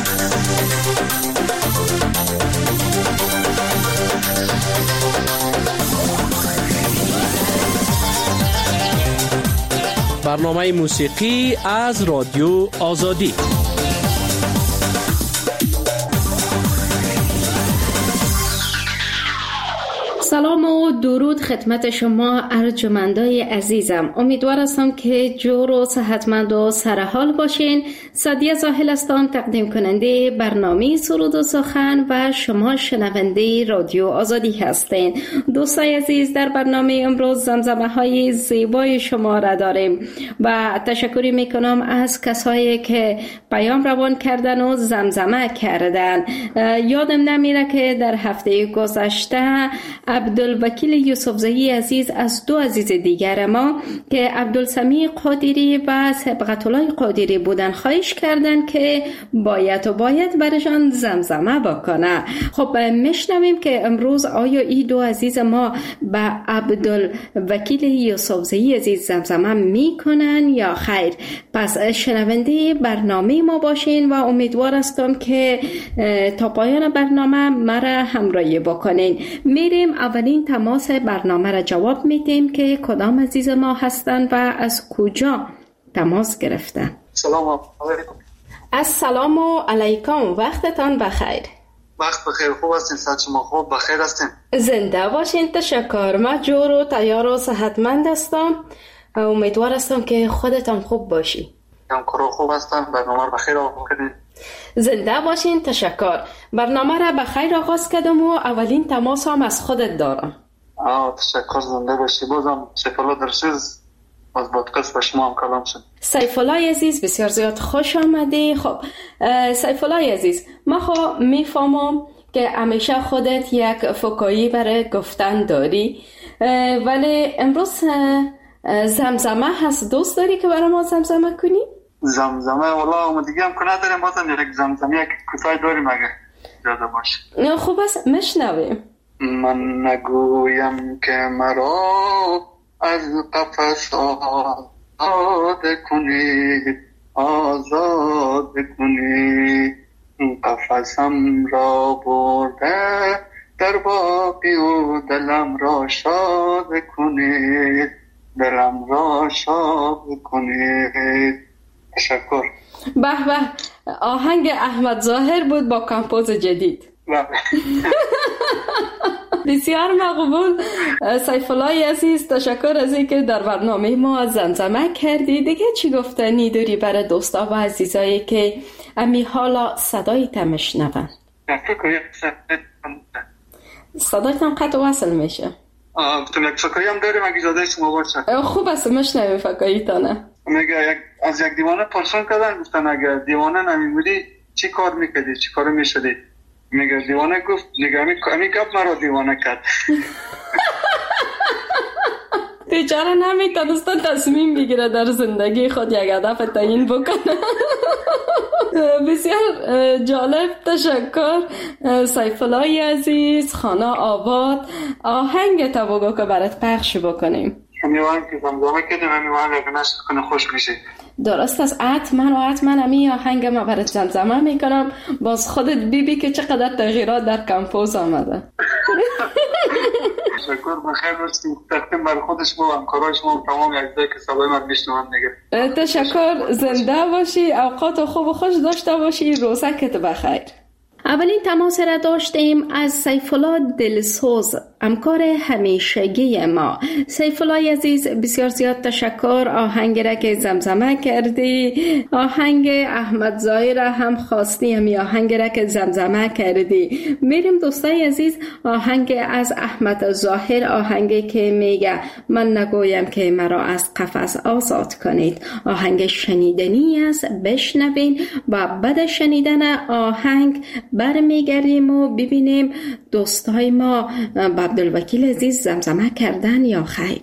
برنامه موسیقی از رادیو آزادی. سلام و درود خدمت شما ارجمندای عزیزم. امیدوار هستم که جور و صحتمند و سرحال باشین. سادیه زاهل هستم، تقدیم کننده برنامه سرود و سخن و شما شنونده رادیو آزادی هستین. دوستای عزیز، در برنامه امروز زمزمه های زیبای شما را داریم و تشکری میکنم از کسایی که پیام روان کردن و زمزمه کردن. یادم نمیره که در هفته گذشته عبدالوکیل یوسفزئی عزیز از دو عزیز دیگر ما که عبدالسمیع قادری و صبغت الله قادری بودن خواهش کردن که باید برشان زمزمه بکنه. خب میشنویم که امروز آیا این دو عزیز ما به عبدالوکیل یوسفزئی عزیز زمزمه میکنن یا خیر؟ پس شنونده برنامه ما باشین و امیدوار هستم که تا پایان برنامه مرا همراهی بکنین. میریم اولین تماس برنامه را جواب میدیم که کدام عزیز ما هستند و از کجا تماس گرفتن. سلام علیکم. السلام علیکم، وقتتان بخیر. وقت بخیر. خوب هستین؟ صحت شما خوب؟ بخیر هستین؟ زنده باشین. تشکر. من جور و تیار و صحتمند هستم. امیدوار هستم که خودتان خوب باشی. همکارا خوب هستن؟ برنامه رو بخیر آغاز کردین؟ زنده باشین. تشکر. برنامه را بخیر آغاز کردم و اولین تماس هم از خودت دارم. تشکر. زنده باشی. بازم سیف الله درسیز از پادکست با شما هم کلام شد. سیف الله عزیز بسیار زیاد خوش آمدی. خب سیف الله عزیز، من میفهمم که همیشه خودت یک فکایی برای گفتن داری، ولی امروز زمزمه هست. دوست داری که برای ما زمزمه کنی؟ زمزمه والا ما دیگه هم که نداریم، بازم یک زمزمه یک کوتاه داریم اگه اجازه باشه. خوب است، مشنویم. من نگویم که مرا از قفس آزاد کنید، آزاد کنید، قفسم را برده در باقی و دلم را شاد کنید، دلم را شاد کنید. تشکر. به به، آهنگ احمد ظاهر بود با کمپوز جدید. بسیار مقبول. سیف الله عزیز، تشکر از اینکه در برنامه ما زمزمه کردی. دیگه چی گفتنی داری برای دوستا و عزیزایی که امی حالا صدایت میشنون؟ صدایت هم قطع وصل میشه. یک فکایی هم داریم اگه اجازه شما باشه. خوب است، مشنویم فکاییتانه. میگه از یک دیوانه پرسان کردن، گفتن اگر دیوانه نمیمودی چی کار میکردی، چی کار میشدی؟ میگه دیوانه گفت دیگه امی گپ مرا دیوانه کرد. بیچاره نمیتونست تصمیم بگیره در زندگی خود یک هدف تعیین بکنه. بسیار جالب. تشکر سیف الله عزیز. خانه آباد، آهنگ تا بگو که برات پخش بکنیم. همیوان که زمزمه کردیم، همیوان اگه نشد کنه خوش میشه. درست است. حتما همی آهنگ ما برات زمزمه میکنم. باز خودت بیبی که چقدر تغییرات در کمپوز آمده. تشکر. بخیر باشید. تقدیم بر خودش و همکاراش و تمام عزیزایی که صدای من میشنون دیگه. تشکر. زنده باشی. اوقات خوب و خوش داشته باشی. روزکت بخیر. اولین تماس را داشتیم از سیف الله دلسوز، همکار همیشگی ما. سیف الله عزیز، بسیار زیاد تشکر. آهنگ را که زمزمه کردی، آهنگ احمد ظاهر هم خواستی، همی آهنگ را که زمزمه کردی. میریم دوستای عزیز، آهنگ از احمد ظاهر، آهنگی که میگه من نگویم که مرا از قفس آزاد کنید. آهنگ شنیدنی است، بشنوین و بعد شنیدن آهنگ برمیگردیم و ببینیم دوستای ما با عبدالوکیل عزیز زمزمه کردن یا خیر.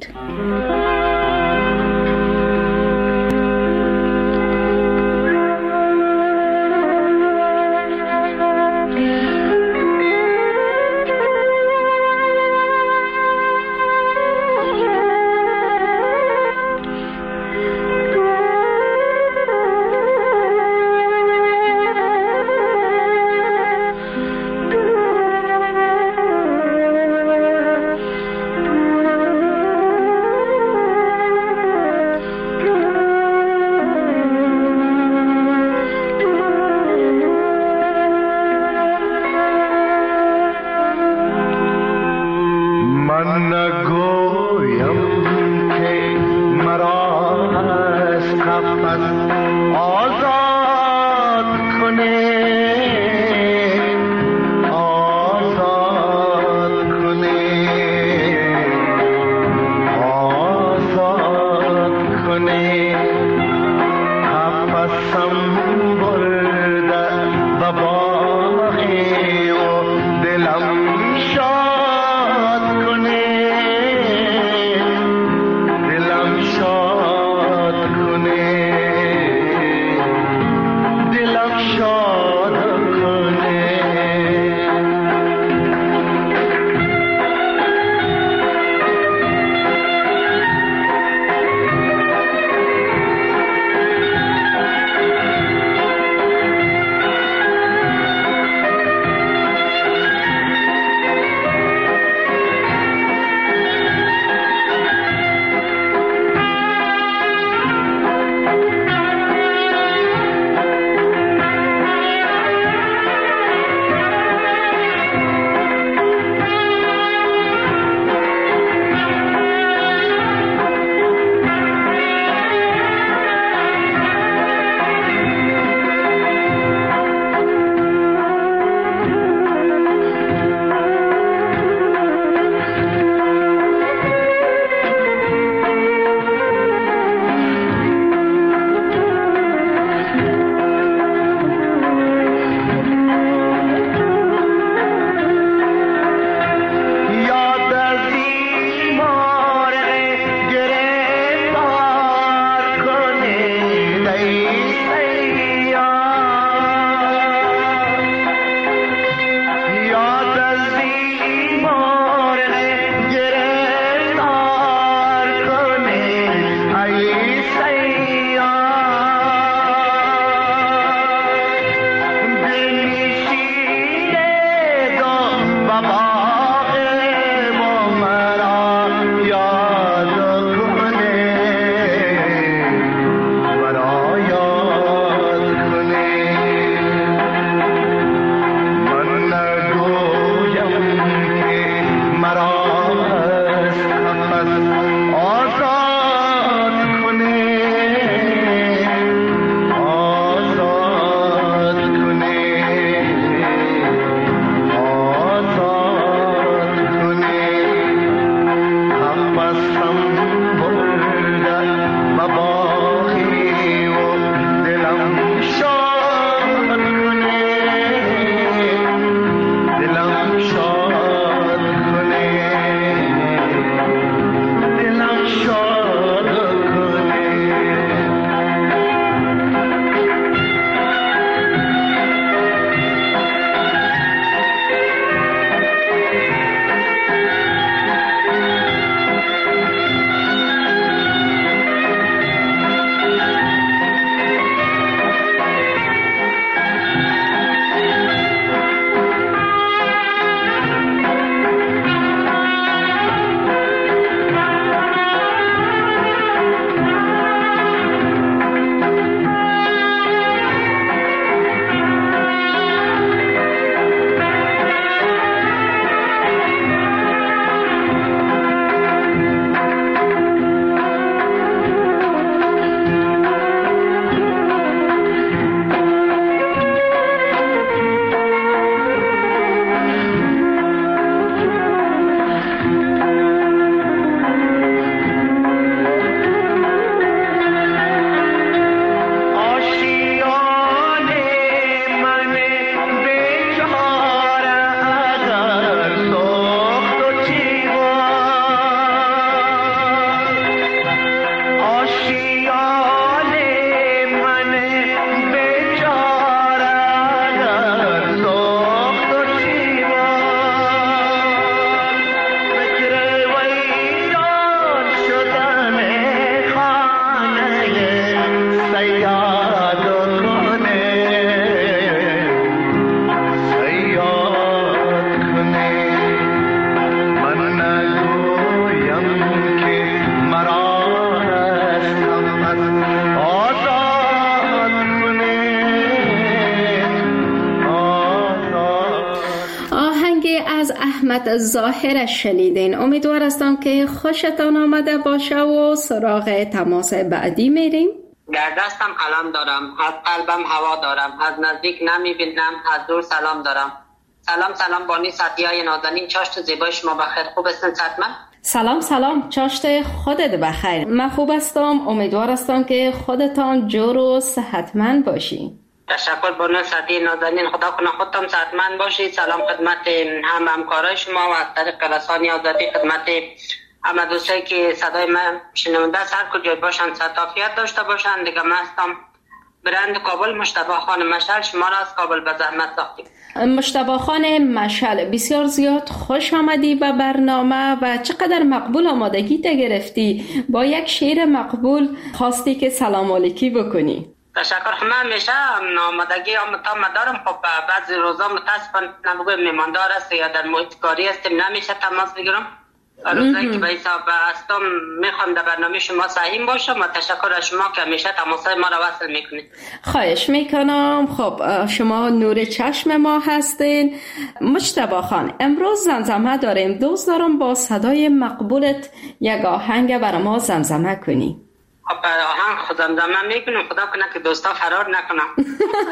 زحمت ظاهرش شنیدین. امیدوار هستم که خوشتان آمده باشه و سراغ تماس بعدی میریم. در دستم قلم دارم، از قلبم هوا دارم، از نزدیک نمیبینم، از دور سلام دارم. سلام بانی سعدیه نازنین، چاشت زیبای شما بخیر. خوب هستین سعدمن؟ سلام، چاشت خودت بخیر. من خوب هستم، امیدوار هستم که خودتان جور و صحتمند باشی. تشکر بانو سعدیه نازنین، خدا کنه خودتان صحتمند باشی. سلام خدمت همکارای شما و از طریق رسانه آزادی خدمت همه دوستایی که صدای من شنونده است، هر کجای باشن صحت داشته باشن. دیگه من هستم برند کابل، مجتبی خان مشعل، شما را از کابل به زحمت ساختیم. مجتبی خان مشعل، بسیار زیاد خوش آمدی به برنامه و چقدر مقبول آمادگی گرفتی. با یک شعر مقبول خواستی که سلام علیکی بکنی. تشکر. من همیشه آمادگی تام دارم. خب بعضی روزا متاسفانه نبگویم میماندار است یا در محیط کاری هستیم، نمیشه تماس بگیرم. روزایی که به حساب هستم میخوام در برنامه شما سهیم باشم و تشکر از شما که همیشه تماسای ما را وصل میکنید. خواهش میکنم. خب شما نور چشم ما هستین. مجتبی خان، امروز زمزمه داریم. دوست دارم با صدای مقبولت یک آهنگ برای ما زمزمه کنی. خب آهنگ خود زمزمه میکنم، خدا کنه که دوستا فرار نکنم.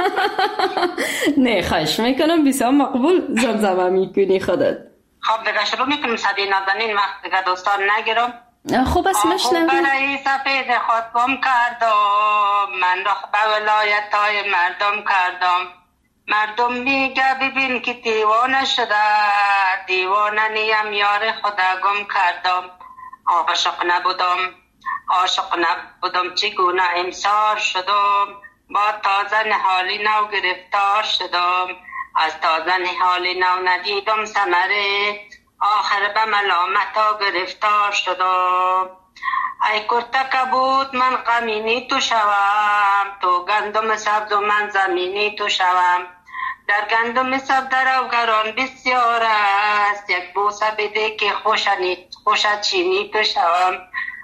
نه خواهش میکنم، بسیار مقبول زمزمه میکنی خودت. خب دیگه شروع میکنم سعدیه نازنین، وقت دیگه دوستان نگیرم. خوب است مشنویم. برای سفید خود گم کردم، من رخ به ولایت های مردم کردم. مردم میگه ببین که دیوانه شده، دیوانه نیم یار خدا گم کردم. عاشق نبودم چگونه امسار شدم، با تازه نهالی نو گرفتار شدم. از تازه نهالی نو ندیدم ثمره، آخر به ملامتا گرفتار شدم. ای کرته کبود من غمینی تو شوم، تو گندم سبز و من زمینی تو شوم. در گندم سبز درآوران بسیار است، یک بوسه بده که خوشت چینی تو شوم.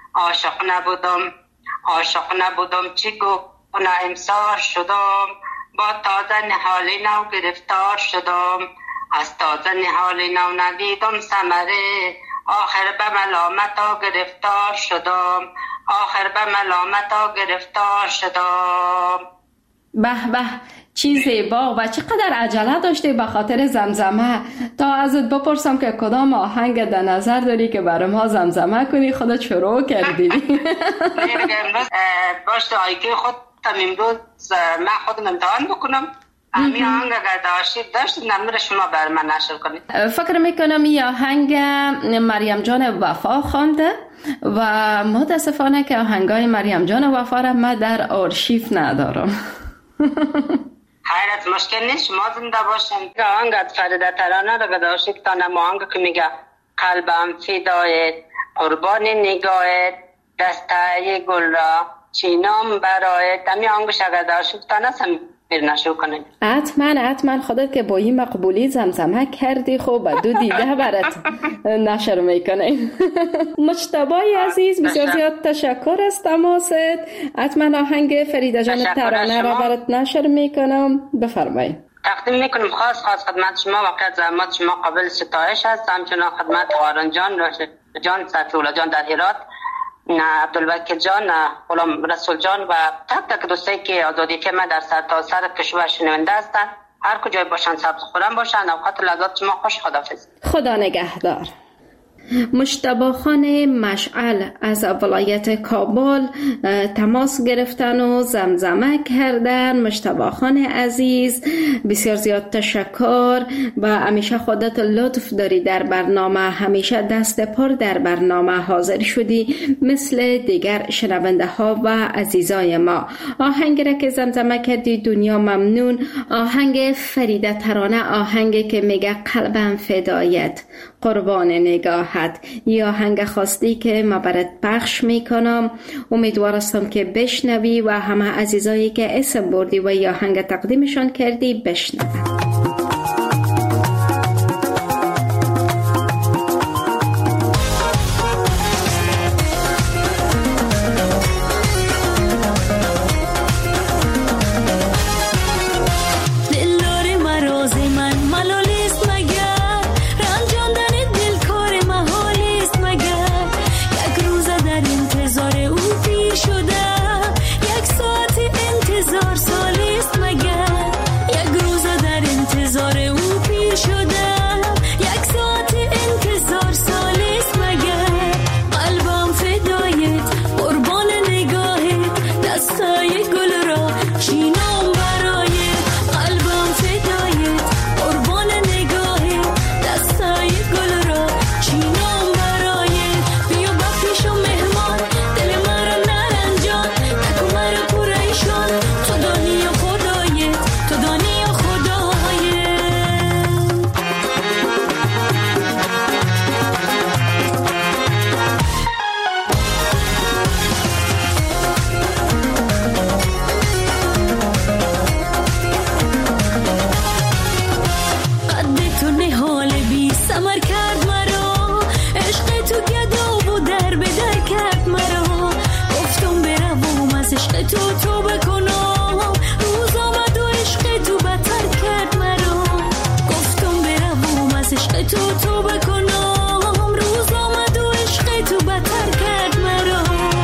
عاشق نبودم چگونه امسار شدم، با تازه نهالی نو گرفتار شدم. از تازه نهالی نو ندیدم ثمره، آخر به ملامتا گرفتار شدم. به چی زیبا و چقدر عجله داشتی به خاطر زمزمه. تا ازت بپرسم که کدام آهنگ در نظر داری که برای ما زمزمه کنی، خودت شروع کردی. امروز باشه آیکه خود امروز من خودم امتحان بکنم. همین آهنگ اگر داشتید نمیر شما بر من نشر کنید. فکر میکنم این آهنگ مریم جان وفا خوانده و متاسفانه که آهنگای مریم جان وفا را من در آرشیف ندارم. حیرت مشکل نیست، شما زنده باشین. آهنگ از فریده ترانه را داشتید تا آهنگ که میگه قلبم فدایت، قربان نگاهت، دسته گل را چینام برایت. همین آهنگش اگر داشتید تا نسم نشو کنید. حتما خودت که با این مقبولی زمزمه کردی، خب دو دیده برات نشر میکنیم. مجتبی عزیز، بسیار زیاد تشکر از تماست. حتما آهنگ فریده جان ترانه را برات نشر میکنم. بفرمایید. تقدیم میکنم خاص خدمت شما. وقت زحمت شما قابل ستایش است. همچنان خدمت قارن جان سطولا جان در هرات، عبدالوکیل جان، غلام رسول جان و تک دوستایی که آزادی که من در سرتاسر کشور شنونده هستند، هر کجای باشن سبز خورم باشن. اوقات لحظات شما خوش. خداحافظ. خدا نگهدار. مجتبی خان مشعل از ولایت کابل تماس گرفتن و زمزمه کردن. مجتبی خان عزیز، بسیار زیاد تشکر و همیشه خودت لطف داری در برنامه، همیشه دست پر در برنامه حاضر شدی مثل دیگر شنونده ها و عزیزای ما. آهنگ را که زمزمه کردی دنیا ممنون. آهنگ فریده ترانه، آهنگی که میگه قلبم فدایت، قربان نگاهت، یا آهنگ خواستی که ما برات پخش میکنم. امیدوار هستم که بشنوی و همه عزیزایی که اسم بردی و یا آهنگ تقدیمشان کردی بشنوی. دلدار مراز من ملالیست مگر، رنجان در شدم یک ساعت انتظار سالیس مگر قلبم فدایت قربان نگاهت دستای گل را چینم برای قلبم فدایت قربان نگاهت دستای گل را چینم برای بیا بپیشم مهمان دل مرا نرنجان نکو مرا پریشان تو دانی خدایت تو دانی سمر کرد مرا عشق تو گدا و در به در کرد مرا گفتم بروم از عشق تو بکنم روز آمد و عشق تو بدتر کرد مرا گفتم بروم از عشق تو بکنم روز آمد و عشق تو بدتر کرد مرا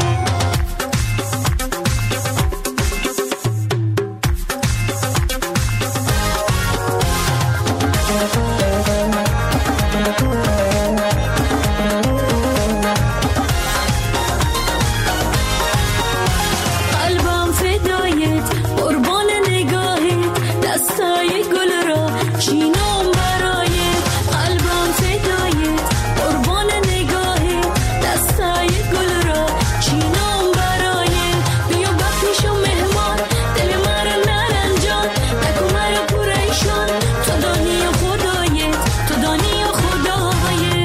قلبم فدایت قربان نگاهت دستای گل را چینم برای قلبم فدایت قربان نگاهت دستای گل را چینم برای بیا بپیشم مهمان دل مرا نرنجان نکو مرا پریشان تو دانی خدایت تو دانی خدایت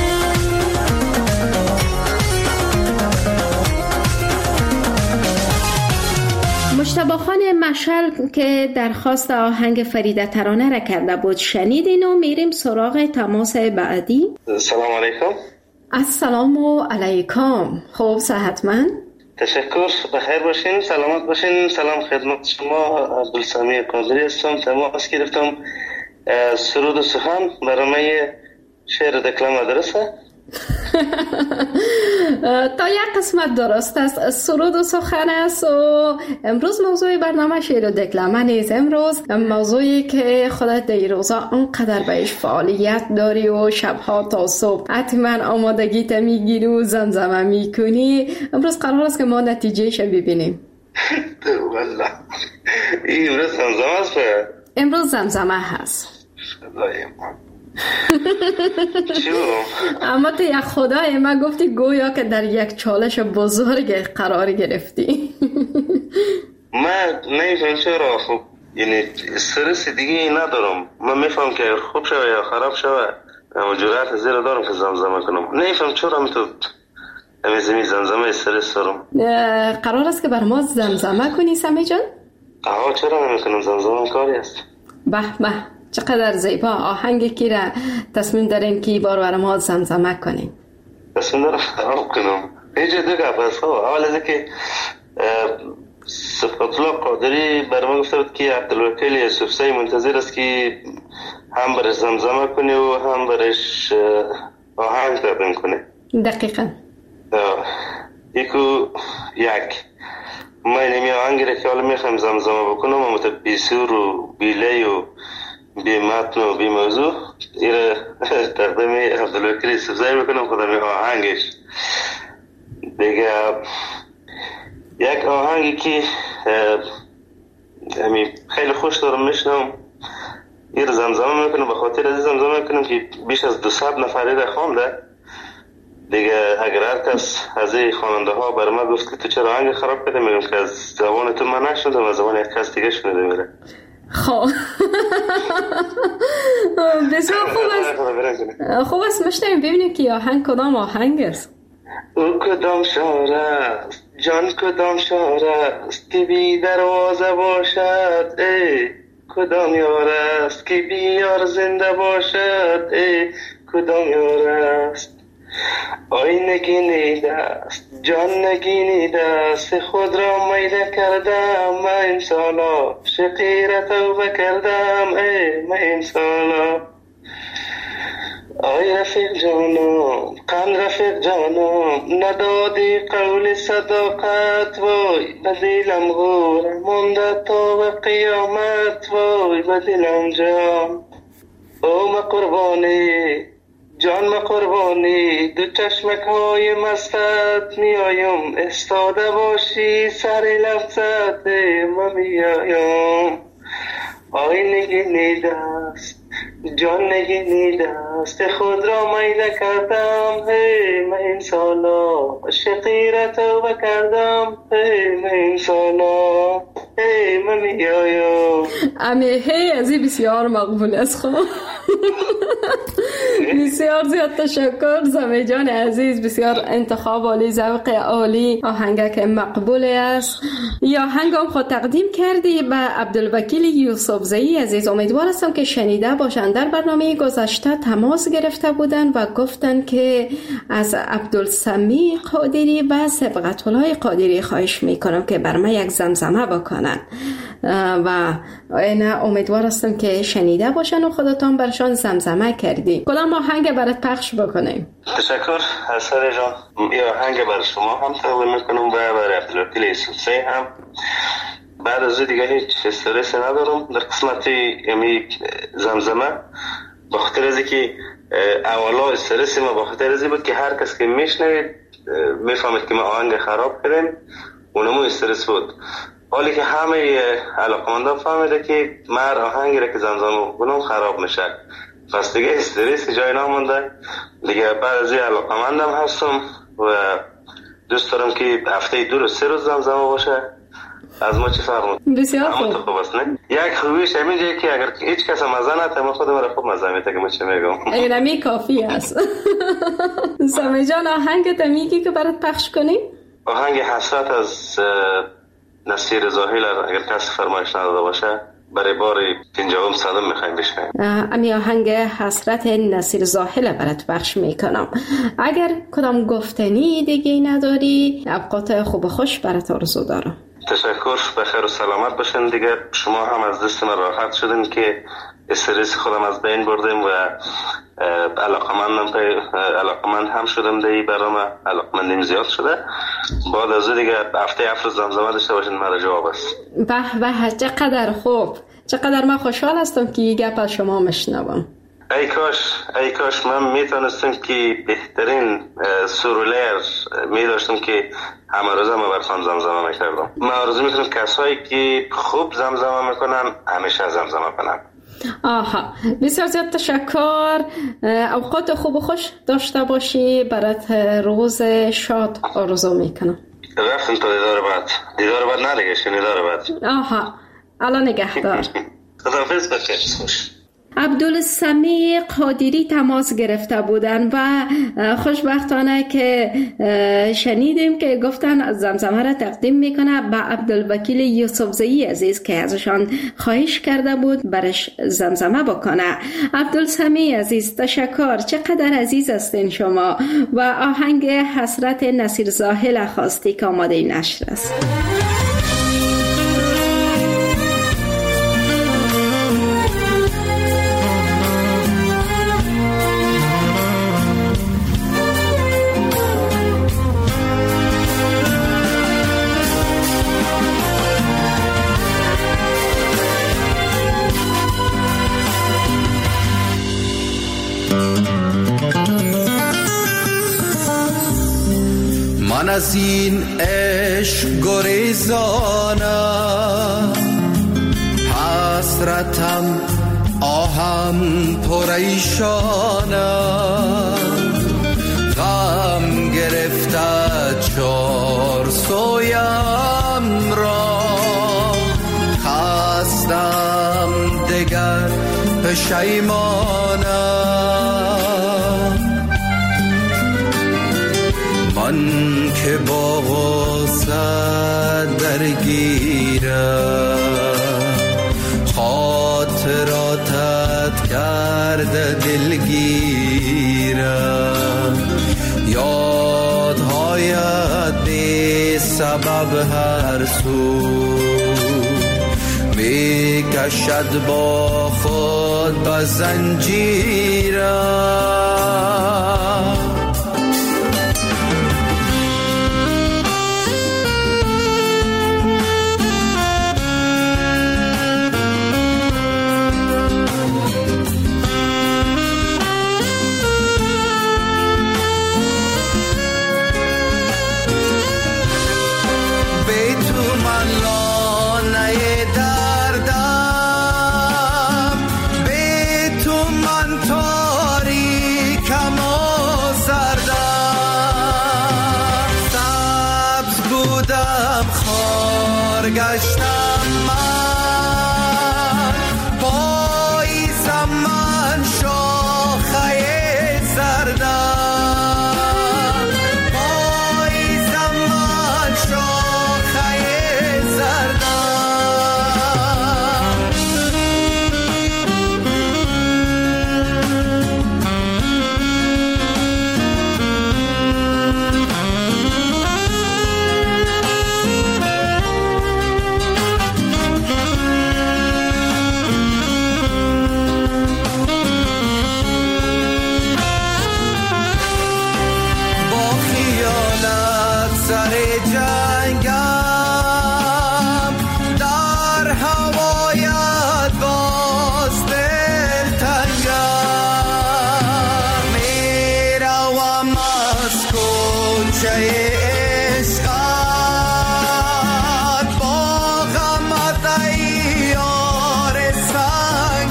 مجتبی خان مشعل که درخواست آهنگ فریده ترانه را کرده بود شنیدین و میریم سراغ تماس بعدی. سلام علیکم. السلام علیکم. خوب صحتمند؟ تشکر، بخیر باشین، سلامت باشین. سلام خدمت شما، عبدالسمیع قادری هستم. تماس گرفتم. سرود و سخن برنامه شعر دکلم مدرسه. تا یک قسمت درست است، سرود و سخن است و امروز موضوع برنامه شعر و دکلمه نیست. امروز موضوعی که خودت در روزا انقدر بهش فعالیت داری و شبها تا صبح حتما آمادگیت میگیری و زمزمه میکنی. امروز قرار است که ما نتیجهش ببینیم. والله امروز زمزمه است. امروز زمزمه هست. اما تو یک خدای من گفتی گویا که در یک چالش بزرگ قرار گرفتی. من نمیفهم چرا. خب یعنی استرس دیگه ندارم. من میفهم که خوب شوه یا خراب شوه اما جرأت زیر دارم که زمزمه کنم. نمیفهم چرا من تو همیزمی زمزمه استرس دارم. قرار است که بر ما زمزمه کنی سمی جان؟ چرا نمیکنم؟ زمزمه کاری است. به به چقدر زیبا. آهنگ کی را تصمیم دارین که بار بر ما زمزمه کنین؟ تصمیم دارم خراب کنم. اینجا دو گپ است. اول از که صفت الله قادری بر ما گفته بود که عبدالوکیل یوسفزی منتظر است که هم برش زمزمه کنه و هم برش آهنگ تقدیم کنه. دقیقاً. یک من نمی آهنگی را که حالا میخوام زمزمه بکنم اما بی سور و بی لی و بی متن و بی موضوع این تقدیم عبدالوکیل یوسفزی بکنم خودم آهنگش. دیگه یک آهنگی که خیلی خوش دارم میشنم این زمزمه میکنم، به خاطر از زمزمه میکنم که بیش از 200 نفری را خوانده. دیگه اگر هر کس از این خواننده ها بر ما گفت که تو چرا آهنگ خراب کرده، میگم که از زبان تو من نشنیدم، از زبان یک کس دیگه شنیده میره. خب بسیار خوب است مشتیم ببینیم که آهنگ کدام آهنگ است. او کدام شعر است جان، کدام شعر است که بی دروازه باشد، ای کدام یار است که بی یار زنده باشد، ای کدام یار است. آی نگینیده است جان نگینیده است، خود را میده کردم من این سالا، شقیر توبه کردم ای من این سالا. آی رفیق جانم قند رفیق جانم، ندادی قول صداقت، وای بدیلم غور مونده تا به قیامت، وای بدیلم جان. او ما قربانی جان ما قربانی دو چشمک های مستت میایم استاده باشی سر لفظت ما میایم آی نگینی دست جان نگینی دست خود را میده کردم هی من انسانا عشقی را توبه کردم هی من انسانا هی من میایم. امی هی ازی بسیار مقبول است. خب بسیار زیاد تشکر زمی جان عزیز، بسیار انتخاب عالی، ذوق عالی، آهنگ مقبول است. یا هنگام خود تقدیم کردی به عبدالوکیل یوسفزئی عزیز. امیدوار هستم که شنیده باشند. در برنامه گذشته تماس گرفته بودند و گفتند که از عبدالسمیع قادری و صبغت‌الله قادری خواهش میکنم که بر من یک زمزمه بکنن و اینا امیدوار هستم که شنیده باشن و خودتان برشان زمزمه کردی. کدام آهنگ برات پخش بکنیم؟ تشکر حسن جان. یا آهنگ برای شما هم تقدیم میکنم و برای عبدالوکیل یوسفزئی هم. بعد از دیگه هیچ استرس ندارم در قسمت یمی زمزمه، با خاطر از که اولا استرس ما با خاطر از بود که هر کس که میشنوید میفهمید که ما آهنگ خراب کردیم، اونمو استرس بود. حالی که همه علاقمندان فهمیده که مر آهنگی را که زمزمه کنم خراب میشه، پس دیگه استرس جای نمونده دیگه. بعد از این علاقمندم هستم و دوست دارم که هفته 2 روز 3 روز زمزمه باشه. از ما چی فرمود؟ بسیار خوب است نه؟ یک خوبیش همین جایی که اگر هیچ کس مزه نده ما خودم را خوب مزه میده که ما چه میگم. اینمی کافی است. سمی جان آهنگ میگی که برات پخش کنیم؟ آهنگ حسرت از نصیر زاهل اگر کسی فرمایش نداده باشه برای بار 50 صدم میخوایم بشنویم. امی آهنگ حسرت نصیر زاهل برات پخش میکنم. اگر کدام گفتنی دیگه نداری اوقات خوب و خوش برات آرزو دارم. تشکر، بخیر و سلامت باشین دیگه. شما هم از دست من راحت شدین که استرس خودم از بین بردیم و علاقمند هم شدم دیگه. برام علاقمندیم زیاد شده. بعد از دیگه هفته 7 زمزمه داشته باشین مرا جواب است. به چقدر خوب، چقدر من خوشحال هستم که این گپ از شما مشنوم. ای کاش من میتونستم که بهترین سرولر میداشتم که همه روزه ما براتون زمزمه میکردم. من آرزو میکنم کسایی که خوب زمزمه میکنن همیشه زمزمه کنن. آها، بسیار زیاد تشکر. اوقات خوب و خوش داشته باشی. برات روز شاد آرزو میکنم. رفتم تا دیدار بعد نلگشتیم دیدار بعد. آها، الان نگهدار. خداحافظ، بخیر خوش. عبدالسمیع قادری تماس گرفته بودن و خوشبختانه که شنیدیم که گفتن زمزمه را تقدیم میکنه به عبدالوکیل یوسفزئی عزیز که ازشان خواهش کرده بود برش زمزمه بکنه. عبدالسمیع عزیز تشکر، چقدر عزیز هستین شما. و آهنگ حسرت نصیر زاهل خواستی که آماده نشر است. من از این عشق گریزانم، حسرتم آهم پریشانم، غم گرفته چار سویم را، خستم دگر پشیمانم. من که با غصه درگیرم، خاطراتت کرده دلگیرم، یادهایت بی سبب هر سو می کشد با خود به زنجیرم. گشتم من، پاییزم من شاخه زردم، پاییزم من شاخه زردم. سر جنگم در هوایت باز دلتنگم، میروم از کوچه عشقت با غمت ای یار سنگ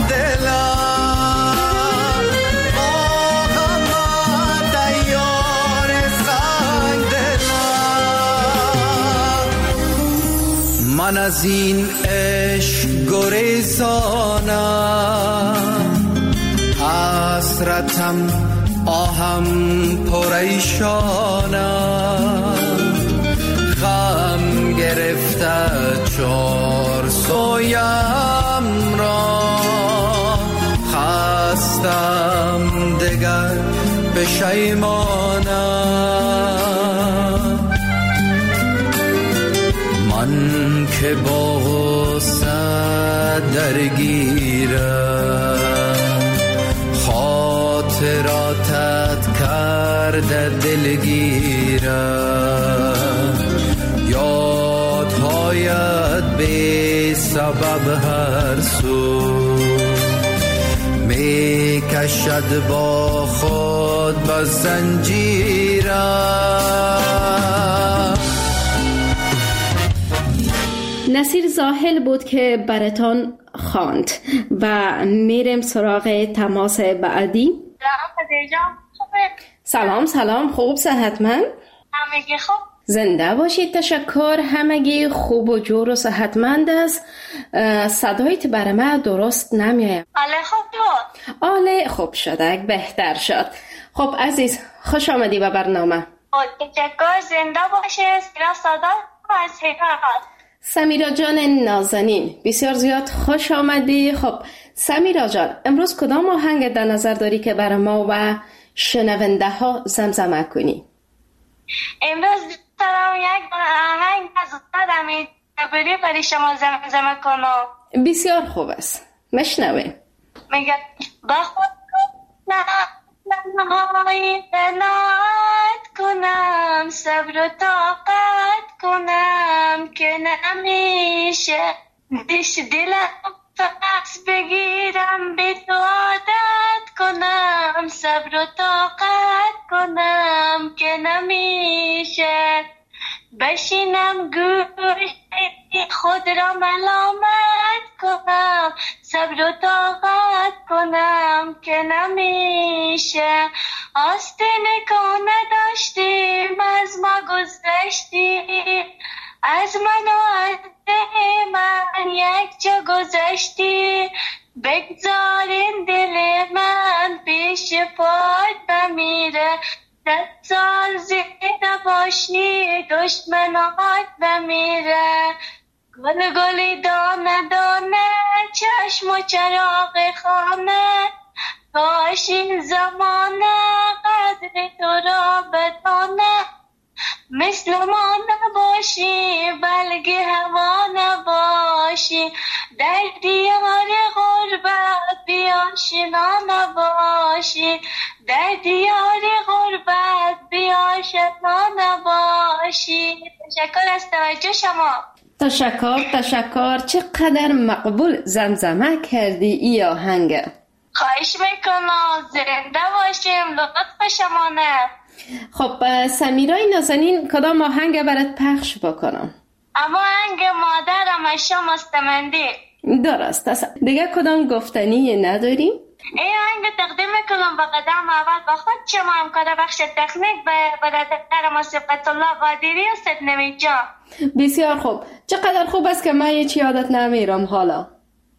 دلم، با غمت ای یار سنگ دلم. من از این عشق گریزانم، حسرتم آهم پریشانم، غم گرفته چار سویم را، خستم دگر پشیمانم. من که با غصه درگیرم، خاطراتت کرده دلگیرم، یادهایت بی سبب هر سو می کشد با خود به زنجیرم. نصیر زاهل بود که براتان خواند و میرم سراغ تماس بعدی. سلام خوب صحتمند؟ همگی خوب. زنده باشید. تشکر. همگی خوب و جور و صحتمند است. صدایت برای من درست نمیاد. آله خوب بود. آله خوب شده، بهتر شد. خب عزیز خوش آمدی به برنامه. تشکر. زنده باشید. سیرا صدا از هیپرقات. سمیرا جان نازنین بسیار زیاد خوش آمدی. خب سمیرا جان امروز کدام آهنگ در نظر داری که برای ما و شنونده ها زمزمه کنی؟ امروز دارم یک آهنگ از استاد امیر جبری برای شما زمزمه کنم. بسیار خوب است، مشنوه. میگه با خود نهایی قناعت کنم، صبر و طاقت کنم که نمیشه دیش دلم فقط بگیرم به تو عادت کنم، صبر و طاقت کنم که نمیشه بشینم گوش خود را ملامت کنم، صبر و طاقت کنم که نمیشه آستینه که نداشتیم از ما گذشتی، از من و از من یک جا گذشتی، بگذارین دل من پیش پات بمیره، 10 سال زنده باشی دشمنات بمیره، گل گلی دانه دانه چشم و چراغ خانه، کاش این زمانه قدر تو را بدانه، مثل ما نباشی بلکه هوا نباشی، در دیار غربت بیاشنا نباشی، در دیار غربت بیاشنا نباشی. تشکر از توجه شما. تشکر. چقدر مقبول زمزمه کردی ای آهنگ. خواهش میکنم. زنده باشیم. لطف شمانه. خب سمیرای نازنین کدام آهنگ برات پخش بکنم؟ اما آهنگ مادرم شما مستمندی. درست است. دیگه کدام گفتنی نداریم؟ این آهنگ تقدیم میکنم به قدم اول با خود شما همکار بخش تکنیک به برادر ما صفت الله قادری است نوید جان. بسیار خوب. چقدر خوب است که من هیچ یادت نمیرم حالا.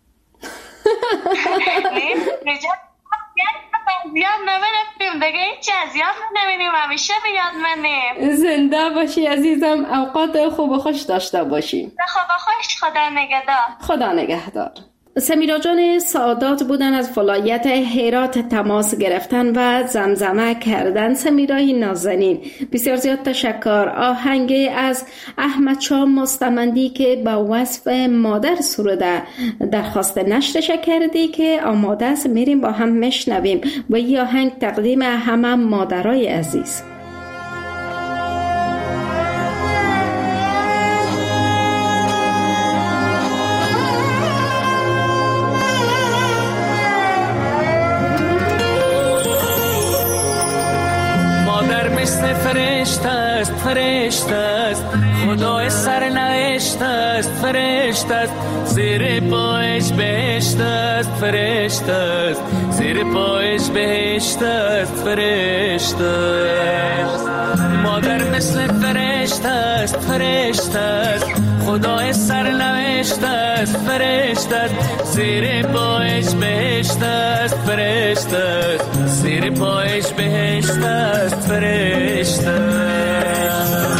زیاد نمیرفتیم دیگه، هیچی از یاد نمیریم، همیشه به یاد منیم. زنده باشی عزیزم، اوقات خوب و خوش داشته باشیم. خوب و خوش، خدا نگهدار. خدا نگهدار. سمیرا جان سعادات بودن از ولایت هرات تماس گرفتن و زمزمه کردن. سمیرای نازنین بسیار زیاد تشکر. آهنگ از احمد شاه مستمندی که با وصف مادر سروده درخواست نشرش کردی که آماده است، میریم با هم میشنویم و این آهنگ تقدیم همه مادرای عزیز. فرشته است، فرشته است، خدای سرنوشت است، فرشته است، زیر پایش بهشت است، فرشته است، زیر پایش بهشت است، فرشته است. مادر مثل فرشته است، فرشته است، خدای سرنوشت است، فرشته است، زیر پایش بهشت است، فرشته است، زیر پایش بهشت است، فرشته است.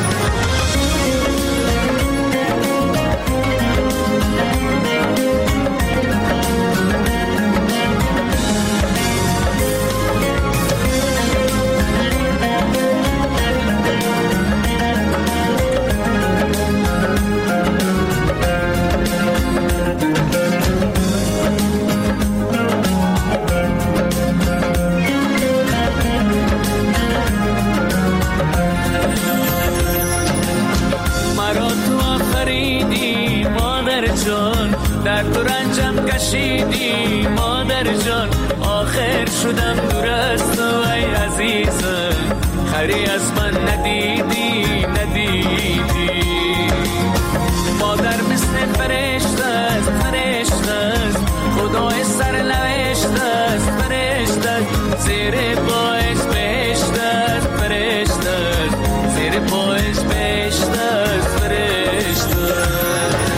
در تو رنجم کشیدی مادر جان، آخر شدم دور از تو ای عزیزم، خری از من ندیدی ندیدی. مادر مثل فرشته است، فرشته است، خدای سرنوشت است، فرشته است، زیر پایش بهشت است، فرشته است، زیر پایش بهشت است، فرشته است.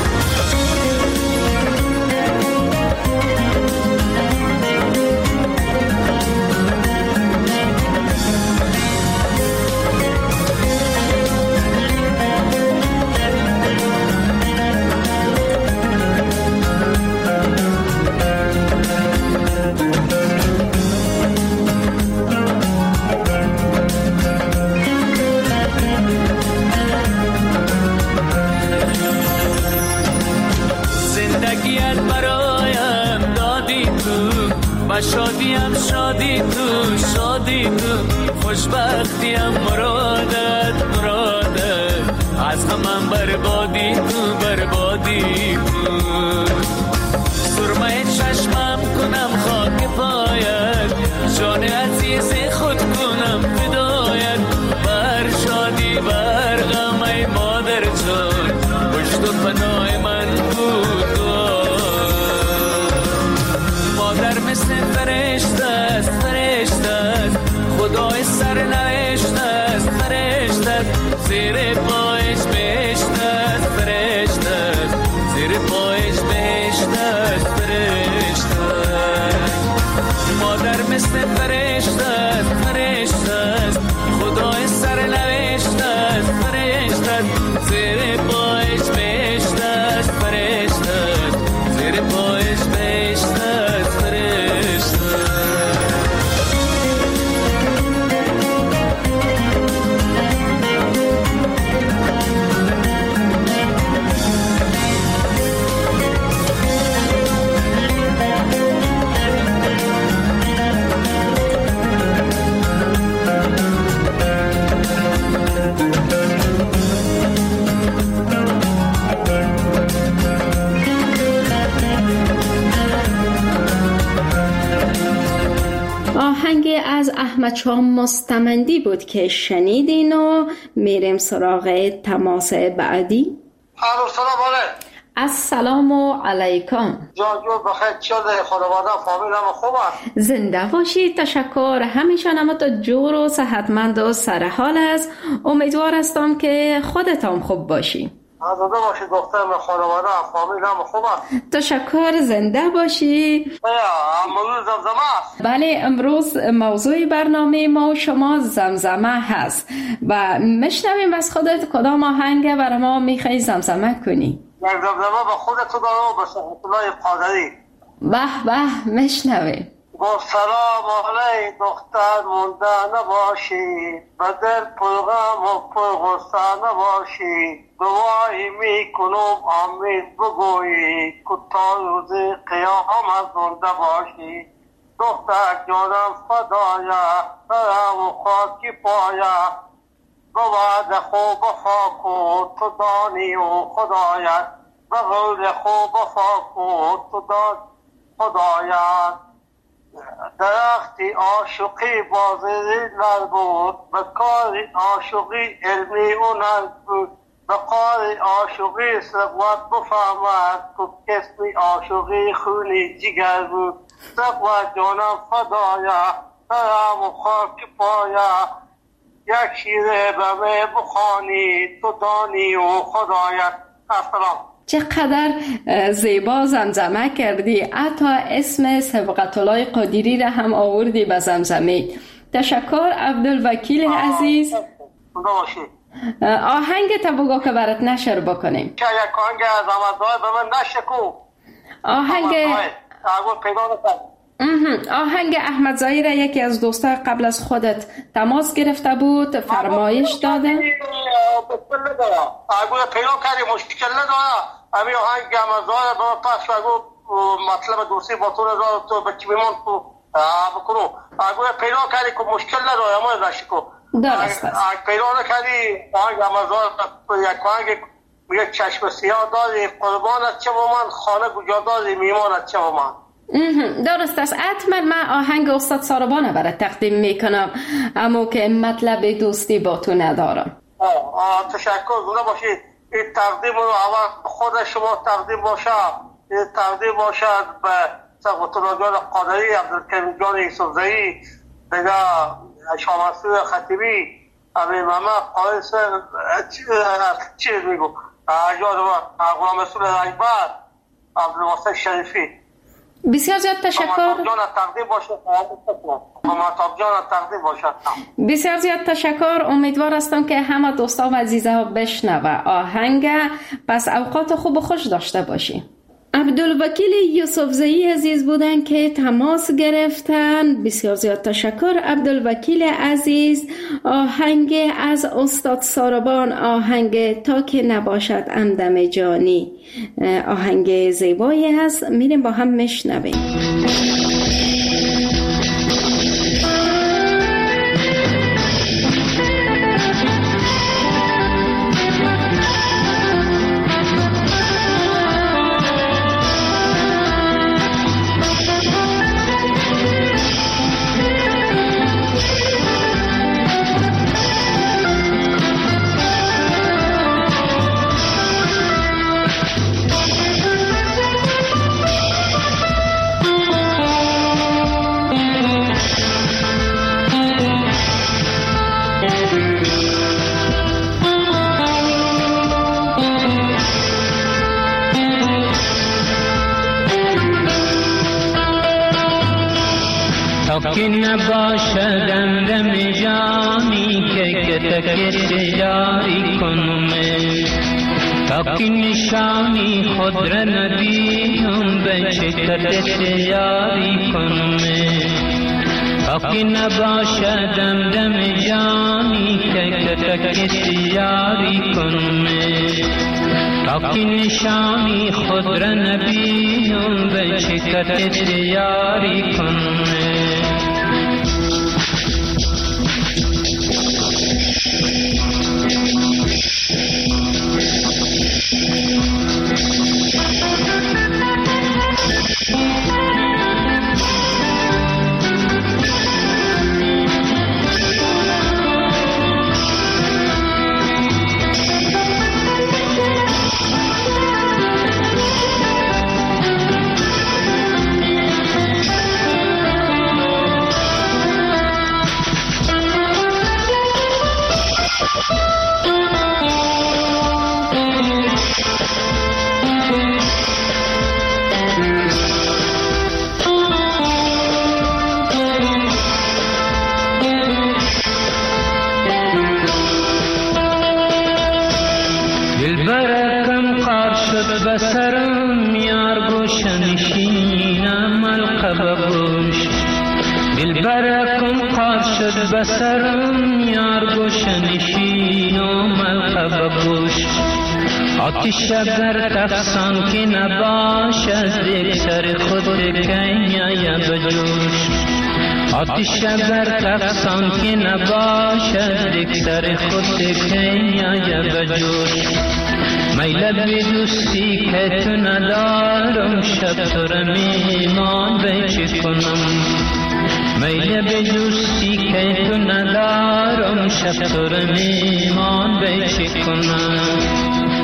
شادیم شادی تو، شادی تو، خوشبختیم مرادت مرادت، از غمم بربادی تو، بربادی تو. سرمه چشمم کنم خاک پایت، جان عزیز خود کنم فدایت، بر شادی بر غم ای مادر جان، پشت و پناه من بود. مادر مثل فرشته است، فرشته است، خدای سرنوشت است، فرشته است، زیر پایش بهشت است، فرشته است، زیر پایش بهشت است، فرشته است. مادر مثل فرشته است، فرشته است، خدای سرنوشت است، فرشته است، زیر پایش بهشت است، فرشته است، زیر پایش بهشت است، فرشته. آهنگ از احمد شاه مستمندی بود که شنیدین و میریم سراغ تماس بعدی. الو سلام علیکم. السلام علیکم. جان بخیر، چه خانواده فامیل هم خوبه؟ زنده باشید. تشکر. همیشه نمات جور و صحتمند و سرحال است. امیدوار هستم که خودتان خوب باشی. زنده باشید دخترم، خانواده فامیل هم خوبه؟ تشکر. زنده باشی. موضوع زمزمه است؟ بله، امروز موضوع برنامه ما شما زمزمه هست و میشنویم از خودت کدام آهنگ برای ما میخوای زمزمه کنی. زمزمه به خودت دارم و به سلطنای قادری. به به، میشنویم. با سلام علی دختر مونده نباشی، به دل پرغم و پرغصه نباشی، دعایی میکنم امید بگویی که تا روز قیامت زنده باشی. دختر جانم فدایه سرم و خاکی پایه، به وعد خوب وفا کن تو دانی و خدایت، به قول خوب وفا کن تو دانی خدایت. درختی عاشقی بازی نبود، به کار عاشقی علمی و نبود، به کار عاشقی ثروت بفهمد که کسمی عاشقی خونی جگر بود. ثروت جانم فدایه سرم و خاک پایه، یک شیره به می بخوانی تو دانی و خدایت. السلام. چقدر زیبا زمزمه کردی، حتی اسم سبقت الله قادری را هم آوردی به زمزمه. تشکر عبدالوکیل عزیز. آهنگ تا بگو که برات نشر بکنیم. که یک آهنگ از آمدهای به من نشکو. آهنگ احمد زاهی را یکی از دوستای قبل از خودت تماس گرفته بود، فرمایش داده. اگه پیدا کردی مشکل نداره، امی آهنگ احمد زاهی با پس اگه مطلب دوستی با تو نداره تو بچی بیمان تو بکنو. اگه پیدا کردی که مشکل نداره اما نشکو. درست است. اگه پیدا نکردی آهنگ احمد زاهی یک آهنگ یک چشم سیاه داری، قربانت چه با من، خانه کجا داری، میمانت چه با من. درست است. حتما من آهنگ استاد ساربانه برای تقدیم میکنم، اما که مطلب دوستی با تو ندارم. تشکر. زنده باشید. این تقدیم رو اول خود شما تقدیم باشه، این تقدیم باشد به سبقت الله جان قادری، عبدالکریم جان یوسفزئی، دیگه شامسور خطیبی، ابی محمد قایس، چیز میگو غلام رسول اکبر، عبدالواسط شریفی. بسیار زیاد تشکر. بسیار زیاد تشکر. امیدوار هستم که همه دوستان و عزیزه ها بشنوه آهنگ. پس اوقات خوب و خوش داشته باشی. عبدالوکیل یوسفزئی عزیز بودن که تماس گرفتن. بسیار زیاد تشکر عبدالوکیل عزیز. آهنگ از استاد ساربان، آهنگ تا که نباشد همدم جانی، آهنگ زیبایی هست. میریم با هم میشنویم. که نباشدم دم جانی که تکت جاری کنم، تا که نشانی خود را نبینم به چکت جاری کنم، تا که نباشدم دم جانی که تکت جاری کنم، تا که نشانی خود را نبینم به چکت جاری کنم. خببوش دل برکم قاد شد بسرم یار گوشنشین و ملخببوش آتیش اگر تفسان که نباشد یک سر خود کنیا یا بجوش آتیش اگر تفسان که نباشد یک سر خود کنیا یا بجوش میل به دوستی که تو ندارم شب تو را میمان به چه کنم میل به دوستی که تو ندارم شب تو را میمان به چه کنم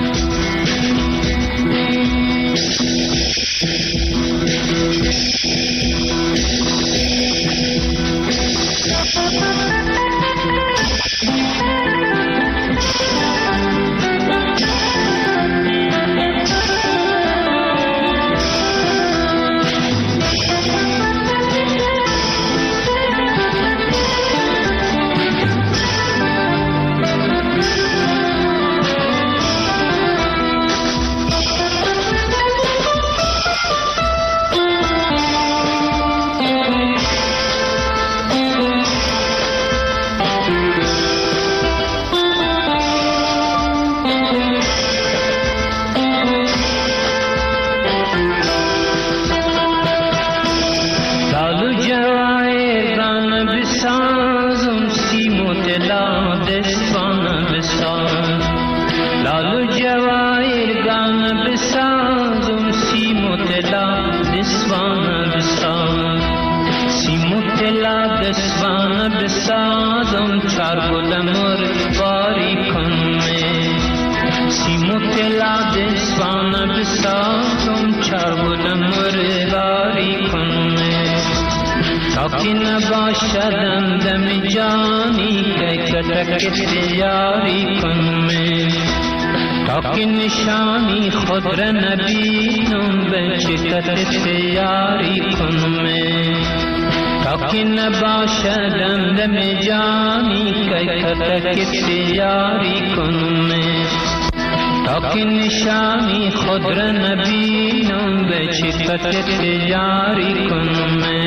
که نباشدم دم جانی که کتک دیاری کنم تا که نشانی خود را نبینم به چه کتک دیاری کنم تا که نباشدم دم جانی که کتک دیاری کنم تا که نشانی خود را نبینم به چه کتک دیاری کنم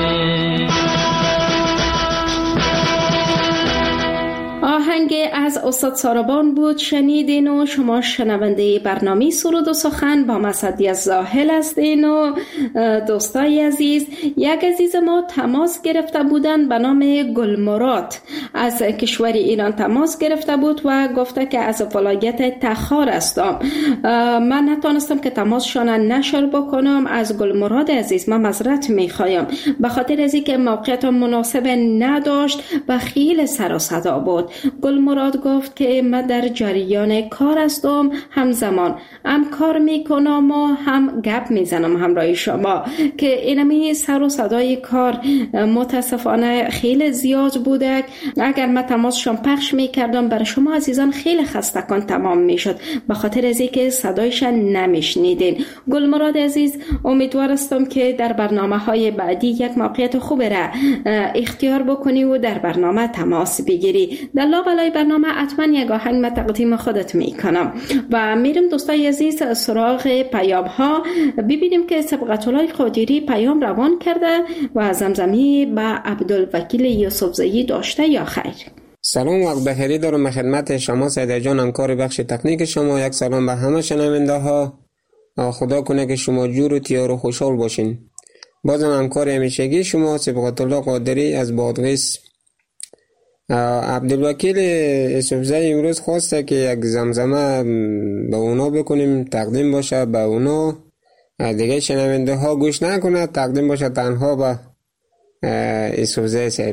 آهنگ از استاد ساربان بود شنیدین و شما شنونده برنامه سرود و سخن با مسعدی زاهل هستین و دوستای عزیز یک عزیز ما تماس گرفته بودن به نام گلمراد از کشور ایران تماس گرفته بود و گفته که از ولایت تخار هستم. من نتونستم که تماسشان نشر بکنم. از گلمراد عزیز من معذرت میخوایم به خاطر از اینکه موقعیت مناسب نداشت و خیلی سر و صدا بود. گلمراد گفت که من در جریان کار هستم، همزمان هم کار میکنم و هم گپ میزنم همراه شما که اینمی سر و صدای کار متاسفانه خیلی زیاد بوده. اگر من تماسشان پخش میکردم برای شما عزیزان خیلی خستگان تمام میشد به خاطر از اینکه صدایشان نمیشنیدین. گلمراد عزیز امیدوار هستم که در برنامه‌های بعدی یک موقعیت خوب را اختیار بکنی و در برنامه تماس بگیری. در لابلای برنامه حتما یک آهنگ من تقدیم خودت میکنم و میرم دوستای عزیز سراغ پیام ها ببینیم که سبقت‌الله قادری پیام روان کرده و زمزمی به عبدالوکیل یوسفزئی داشته یا خیر. سلام وقت بخیری دارم خدمت شما سیده جان همکار بخش تکنیک شما. یک سلام به همه شنونده ها. خدا کنه که شما جور و تیار و خوشحال باشین. بازم همکار همیشگی شما سبقت‌الله قادری از بادغیس. عبدالوکیل یوسفزئی امروز خواسته که یک زمزمه به اونا بکنیم تقدیم باشه به اونا، دیگه شنونده ها گوش نکنه، تقدیم باشه تنها به یوسفزئی صاحب.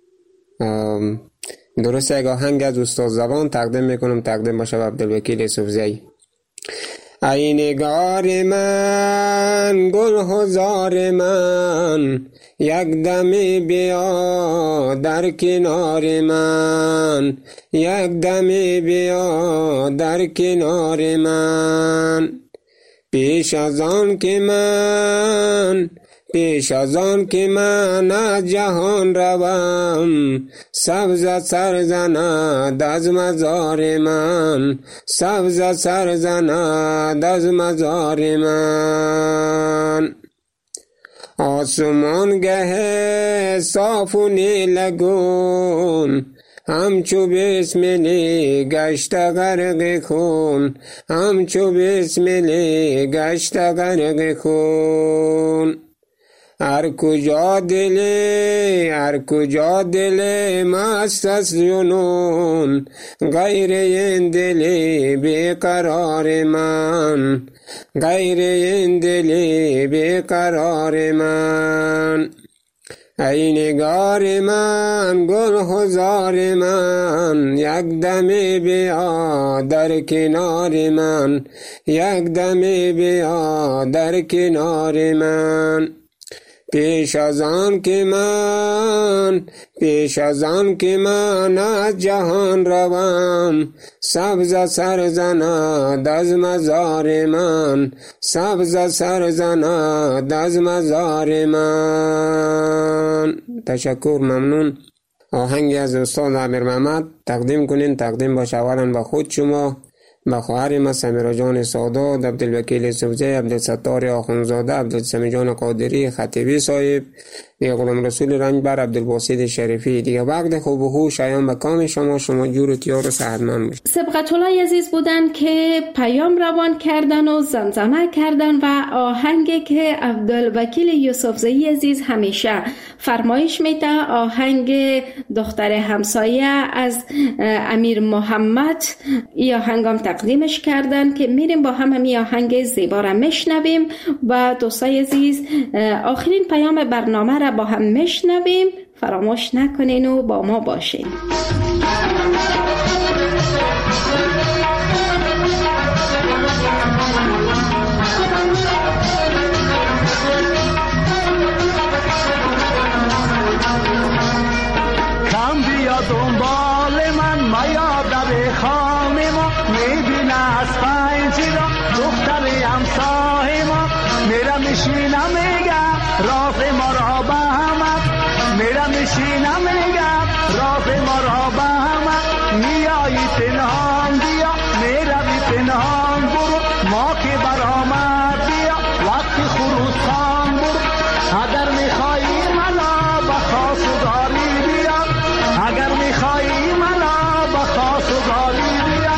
درسته یک آهنگ از استاد زبان تقدیم میکنم، تقدیم باشه به عبدالوکیل یوسفزئی. ای نگار من گل هزار من یک دمی بیا در کنار من، یک دمی بیا در کنار من. پیش از آن که من از جهان روم، سبز سر زند از مزار من، سبز سر زند از مزار من. آسمان گه صاف و نیلگون همچو بسملی گشت غرق خون همچو بسملی گشت غرق خون هر کجا دل مست از جنون غیر این دل بیقرار من غیر این دل بیقرار من ای نگار من گل هزار من یک دمی بیا در کنار من یک دمی بیا در کنار من پیش از آن که من از جهان روم سبز سر زند از مزار من سبز سر زند از مزار من. تشکر، ممنون. آهنگی از استاد عامر محمد تقدیم کنین. تقدیم باشه اولا با خود شما، با خواهر ما سمیرا جان سادات، عبدالوکیل سوزی، عبدالستار آخونزاده، عبدالسمی جان قادری، خطیبی صاحب، دیگه غلام رسول رنجبر، عبدالباسط شریفی. دیگه وقت خوب و خوش شایان به کام شما جور و تیار و صحتمند باشید. سبقت الله عزیز بودن که پیام روان کردن و زمزمه کردن و آهنگی که عبدالوکیل یوسفزئی عزیز همیشه فرمایش میده، آهنگ دختر همسایه از امیر محمد، این آهنگم تقدیمش کردن که میریم با هم همین آهنگ زیبا را میشنویم و دوستای عزیز آخرین پیام برنامه را با هم میشنویم. فراموش نکنین و با ما باشین. کم بیا دنبال من میا در خانه ما، میبینه از پنجره دختر همسایه ما، میرم میشینم میگم راه ما را به همه، میرم میشینم میگم راه ما را به همه، میایی پنهان بیا میروی پنهان برو، ما که برآمد بیا وقتی خروسان برو، اگر میخوایی منو به خواستگاری بیا، اگر میخوایی منو به خواستگاری بیا.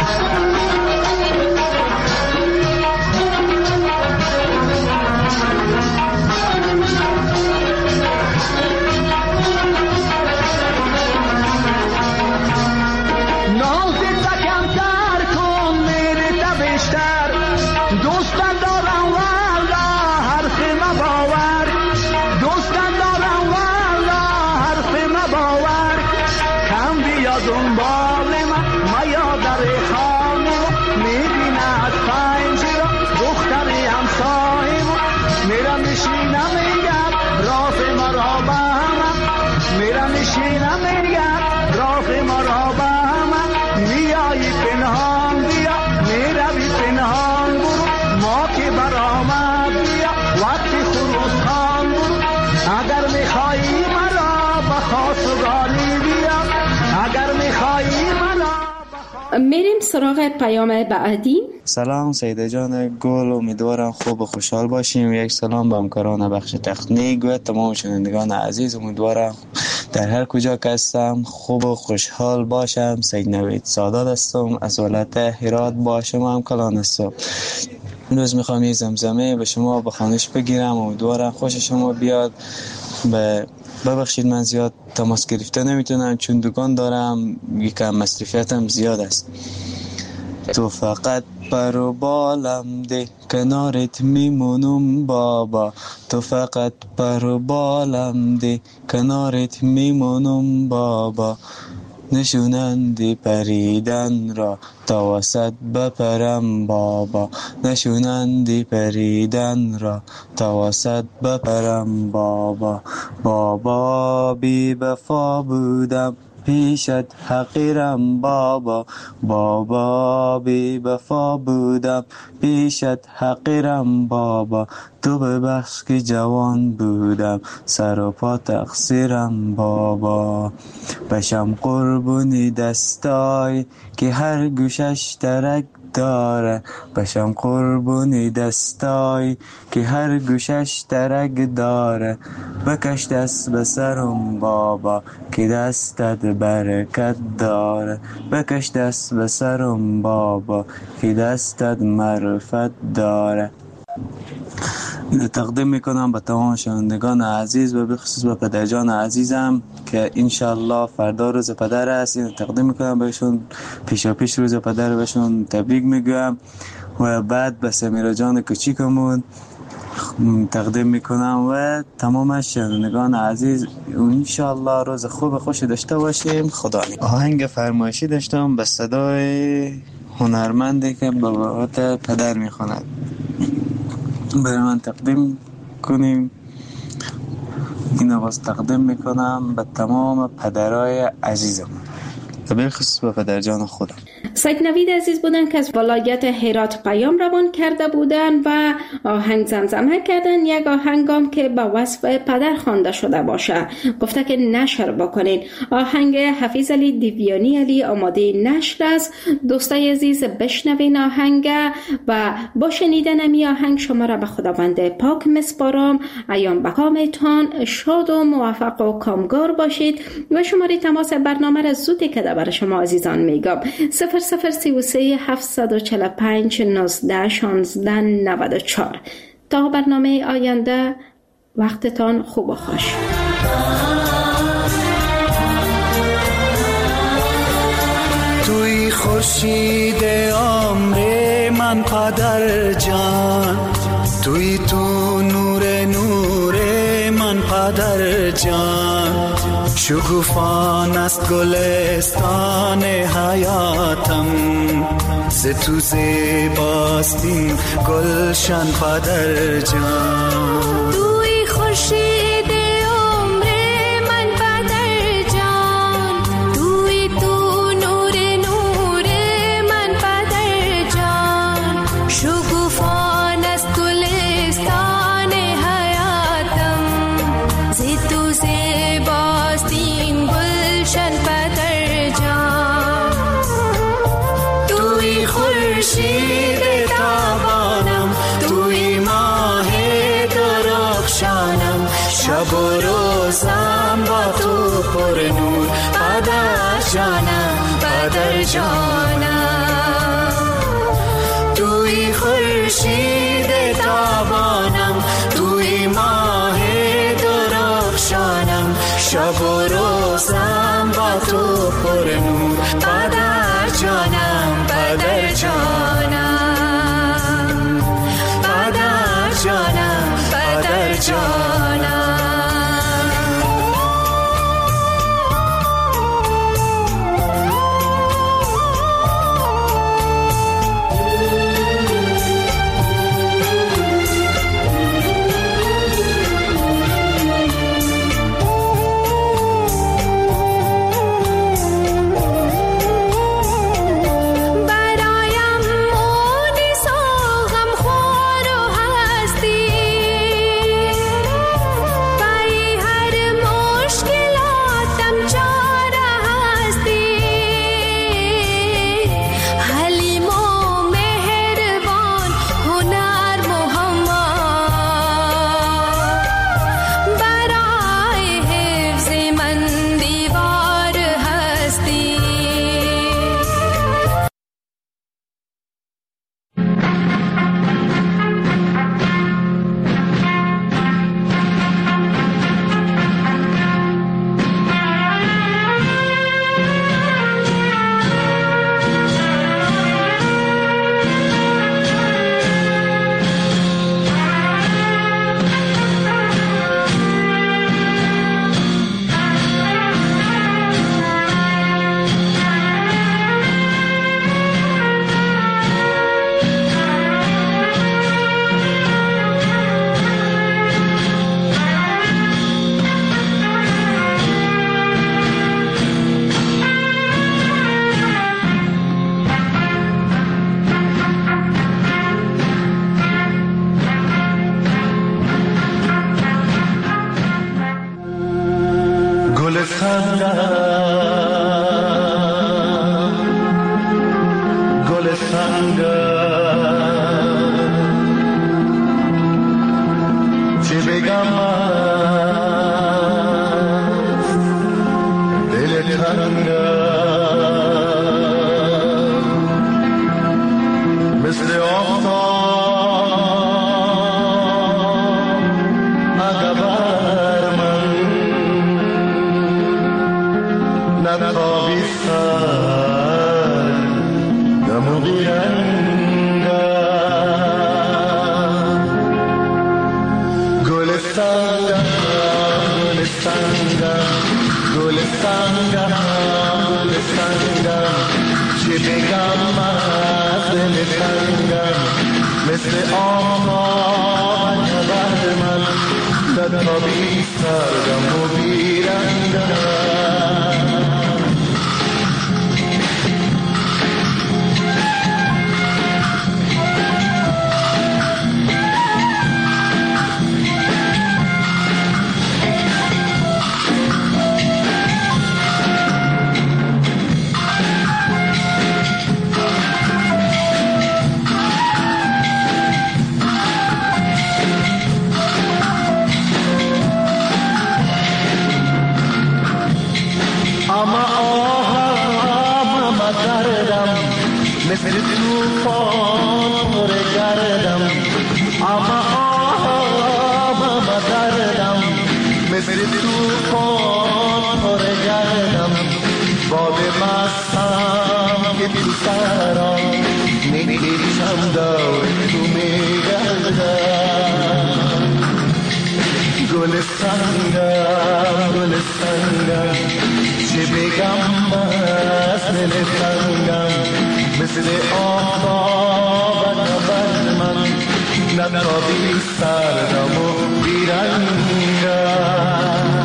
دنبال من میا در خانه میبینه از پنجره دختر همسایه میرم میشینم میگم راه ما را به همه، میرم میشینم میگم راه ما را به همه، میایی پنهان بیا میروی پنهان برو، ما که برآمد بیا وقتی خروس خان برو، اگر میخوایی مرا به خواستگاری بیا، اگر میخوایی منو. میریم سراغ پیام بعدی. سلام سیده جان گل، امیدوارم خوب و خوشحال باشیم. یک سلام به همکاران بخش تکنیک و تمام شنوندگان عزیز، امیدوارم در هر کجا که هستم خوب و خوشحال باشم. سید نوید سادات هستم از ولایت هرات، با شما هم کلان هستم. امروز میخوام یه زمزمه به شما بخوانش بگیرم، امیدوارم خوش شما بیاد. ببخشید من زیاد تماس گرفته نمیتونم چون دکان دارم، یکم مصرفیتم زیاد است. تو فقط پر و بالم ده کنارت میمونم بابا، تو فقط پر و بالم ده کنارت میمونم بابا، نشونندی پریدن را تا وسط بپرم بابا، نشونندی پریدن را تا وسط بپرم بابا. بابا بی وفا بودم پیشت حقیرم بابا، بابا بی وفا بودم پیشت حقیرم بابا، تو ببخش که جوان بودم سر و پا تقصیرم بابا. بشم قربونی دستای که هر گوشش ترک داره، بشم قربونی دستای که هر گوشش ترک داره. بکش دست به سرم بابا که دستت برکت داره. بکش دست به سرم بابا که دستت معرفت داره. تقدیم میکنم به تمام شنوندگان عزیز و به خصوص به پدرجان عزیزم که انشالله فردا روز پدر است. اینو تقدیم میکنم بهشون، پیشا پیش روز پدر بهشون تبریک میگم. و بعد به سمیرا جان کوچیکمون تقدیم میکنم و تمام شنوندگان عزیز. انشالله روز خوب خوش داشته باشیم. خدا نگهدار. آهنگ فرمایشی داشتم به صدای هنرمندی که به وقت پدر میخواند، برای من تقدیم کنیم. این آواز تقدیم میکنم به تمام پدرای عزیزم و بالخصوص به پدرجان خودم. سید نوید عزیز بودن که از ولایت هرات پیام روان کرده بودن و آهنگ زمزمه کردن. یک آهنگام که با وصف پدر خوانده شده باشه گفته که نشر بکنین. آهنگ حفیظ علی دیویانی علی آماده نشر است. دوستای عزیز بشنوین آهنگ و با شنیدن امی آهنگ شما را به خداوند پاک مسپارم. ایام بکامتان شاد و موفق و کامگار باشید و شماره تماس برنامه را زودی که برای شما عزیزان میگم 0033 745 19 16 94. تا برنامه آینده وقتتان خوب و خوش. توی خورشید عمر من پدر جان، توی تو نور من پدر جان. شکوفان است گلستان حیاتم، ز تو زیباست این گلشن پدر جان. توی خورشید عمر من پدر جان، توی تو نور من پدر جان. شکوفان است گلستان حیاتم، ز تو زیباست این گلشن پدر جان. توی خورشید تابانم، توی ماه درخشانم، شب و روزم با تو پر نور پدر جانم، پدر جانم. توی خورشید تابانم، توی ماه درخشانم، شب و روزم با تو پر نور پدر جانم، پدر جانم، پدر جانم، پدر جانم. گل سنگ نتابی سر دمو بیرنگم گلستانگم گلستانگم گلستانگم گلستانگم چه بگم از دل تنگم مثل آفتاب بر من نتابی سردم و بیرنگم مثل توفان پر گردم اما آبم دردم مثل توفان پر گردم باد مستم که تو سرم میکشم دور تو میگردم گلستانگم گلستانگم چه بگم از دل تنگم مثل آفتاب بر من نتابی سردم و بیرنگم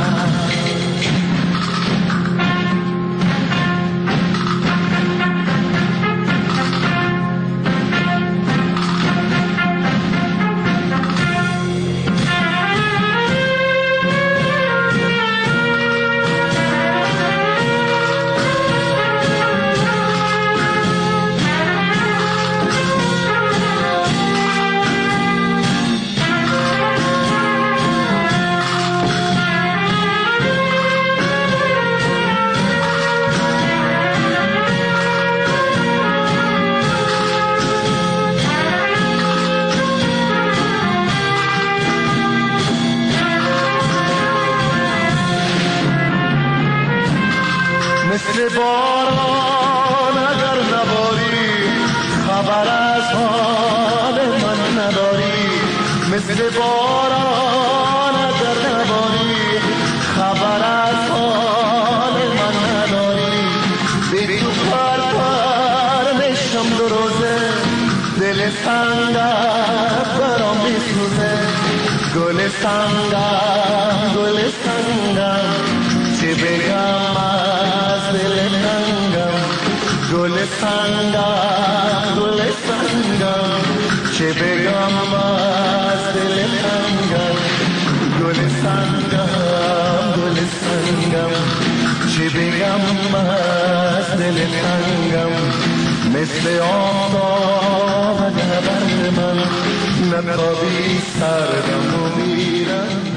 مثل باران اگر نباری خبر از حال من نداری مثل باران اگر نباری خبر از حال من نداری بی تو پر پر میشم دو روزه دل تنگم برام میسوزه گلستانگم گلستانگم چه بگم از دل تنگم گلستانگم گلستانگم چه بگم از دل تنگم گلستانگم گلستانگم چه بگم از دل تنگم مثل آفتاب بر من نتابی سردم و میرم